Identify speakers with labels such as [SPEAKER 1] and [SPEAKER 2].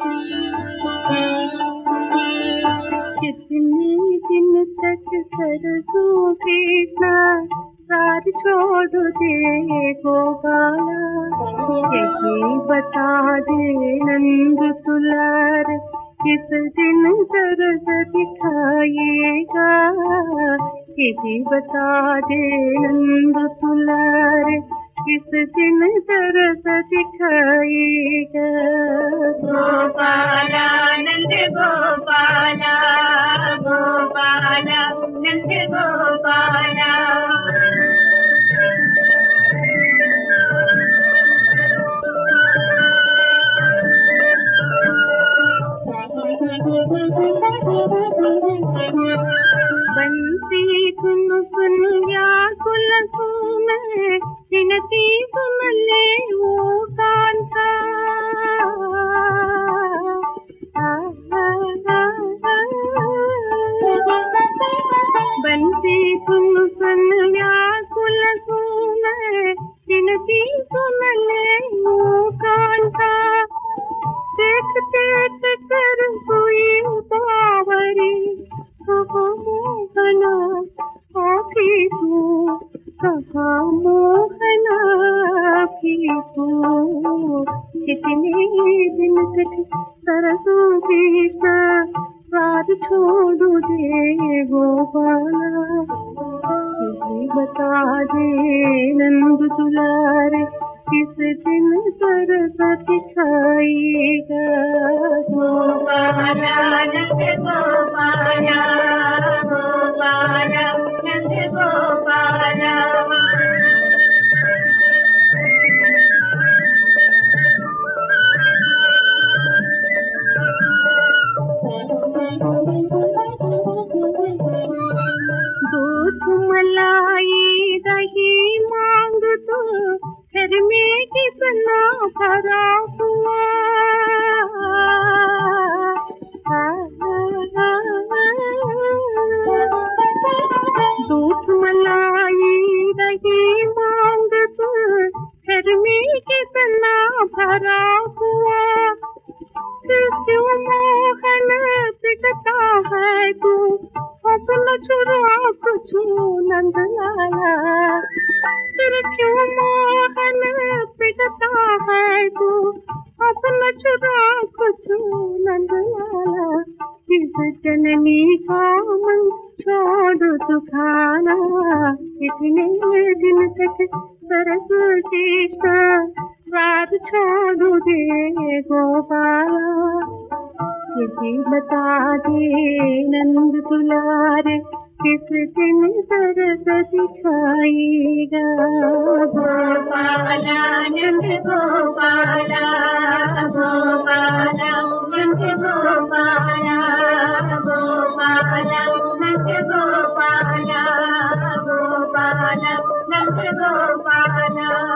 [SPEAKER 1] कितने दिन तक सरसों कृष्णा साथ छोड़ दे गोपाला, यही बता दे नंद तुलार, किस दिन दर्द दिखाएगा, यही बता दे नंद तुलार, किस दिन दर्द दिखाएगा।
[SPEAKER 2] गोपाला नंद गोपाला, गोपाला नंद गोपाला।
[SPEAKER 1] बंसी सुन सुन व्याकुल सुन, विनती सुन ले वो कांता। बंसी सुन सुन व्याकुल सुन, विनती सुन ले वो कांता। देख देख कर हुई बावरी, मोहना आखी तू, कहा मोहना आखी तू। कितने दिन तक सरसों कृष्णा साथ छोड़ दे गोपाला, यही बता दे नंद दुलारे, किस दिन दर्द दिखाएगा।
[SPEAKER 2] गोपाला नंद गोपाला, गोपाला नंद गोपाला।
[SPEAKER 1] दूध मलाई दही मांग तो घर में कितना भरा हुआ। दूध मलाई दही मांग तो घर में कितना भरा हुआ। क्यों मोहन पिघता है तू, अपना चुरा कुछ नंद लाला। फिर क्यों मोहन पिघता है तू, अपना चुरा कुछ नंद लाला। किस जननी का मन छोड़ तू खाना, इतने दिन तक सरसों कृष्णा साथ छोड़ दे गोपाला, यही बता दे नंद दुलारे, किस दिन दर्द दिखाएगा।
[SPEAKER 2] गोपाला नंद गोपाला, गोपाला नंद गोपाला, गोपाला नंद गोपाला, गोपाला नंद गोपाला।